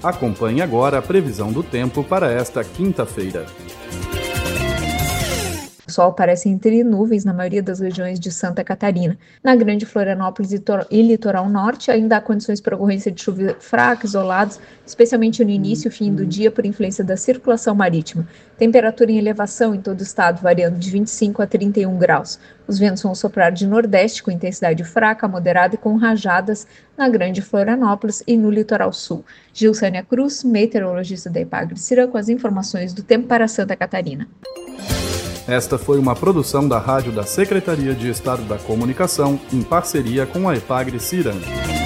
Acompanhe agora a previsão do tempo para esta quinta-feira. O sol aparece entre nuvens na maioria das regiões de Santa Catarina. Na Grande Florianópolis e Litoral Norte, ainda há condições para ocorrência de chuva fraca, isolados, especialmente no início e fim do dia, por influência da circulação marítima. Temperatura em elevação em todo o estado, variando de 25 a 31 graus. Os ventos vão soprar de nordeste com intensidade fraca, moderada e com rajadas na Grande Florianópolis e no Litoral Sul. Gilsânia Cruz, meteorologista da Epagre-Cirã, com as informações do tempo para Santa Catarina. Esta foi uma produção da Rádio da Secretaria de Estado da Comunicação, em parceria com a Epagre-Cirã.